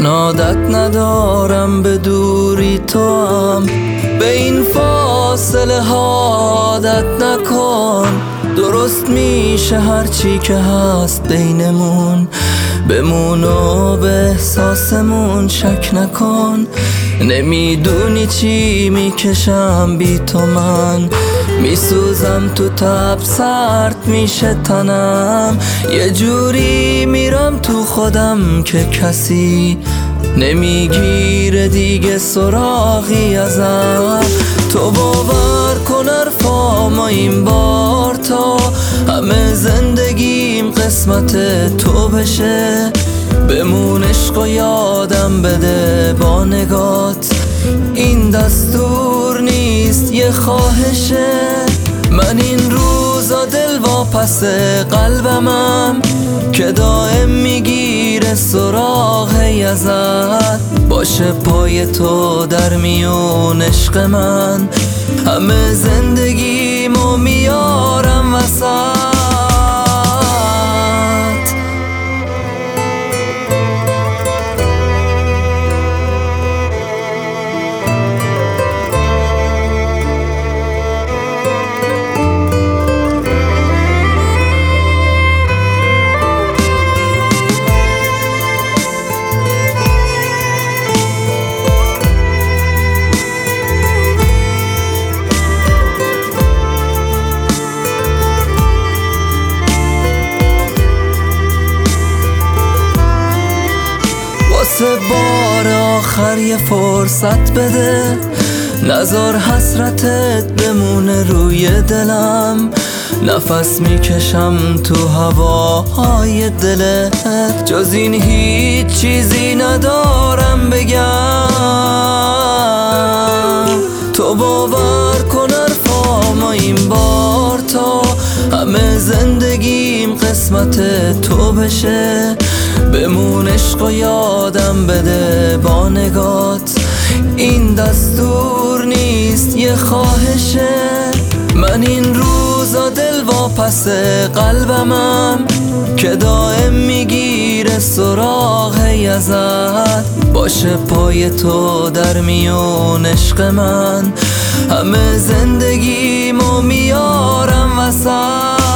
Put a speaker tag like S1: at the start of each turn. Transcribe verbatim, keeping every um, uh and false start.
S1: عادت ندارم به دوری تو هم، به این فاصله ها عادت نکن. درست میشه هرچی که هست بینمون، بمون و به احساسمون شک نکن. نمیدونی چی میکشم بی تو من، میسوزم تو تب، سرد میشه تنم. یه جوری میرم تو خودم که کسی نمیگیره دیگه سراغی ازم. تو باور کن حرفامو این بار، تا همه زندگیم قسمت تو بشه. بمون عشق و یادم بده با نگات، این دستور نیست یه خواهشه. من این روزا دل واپس قلبمم که دائم میگیره سراغی ازت. باشه پای تو در میون عشق من، همه زندگیمو میارم وسط. واسه بار آخر یه فرصت بده، نذار حسرتت بمونه روی دلم. نفس میکشم تو هوای دلت، جز این هیچ چیزی ندارم بگم. تو باور کن حرفامو این بار، تا همه زندگیم قسمت تو بشه. بمون عشق و یادم بده با نگات، این دستور نیست یه خواهشه. من این روزا دل واپس قلبمم که دائم میگیره سراغی ازت. باشه پای تو در میون عشق من، همه زندگیمو میارم وسط.